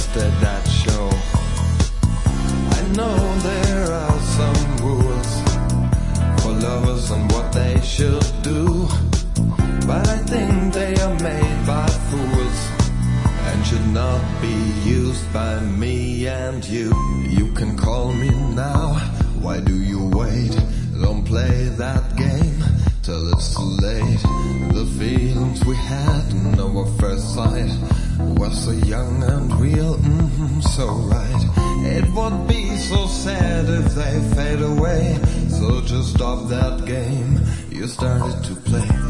just at that show. I know there are some rules for lovers and what they should do, but I think they are made by fools and should not be used by me and you. You can call me now, why do you wait? Don't play that game till it's too late. The feelings we had in our first sight were so young and real, so right. It would be so sad if they fade away, so just stop that game you started to play.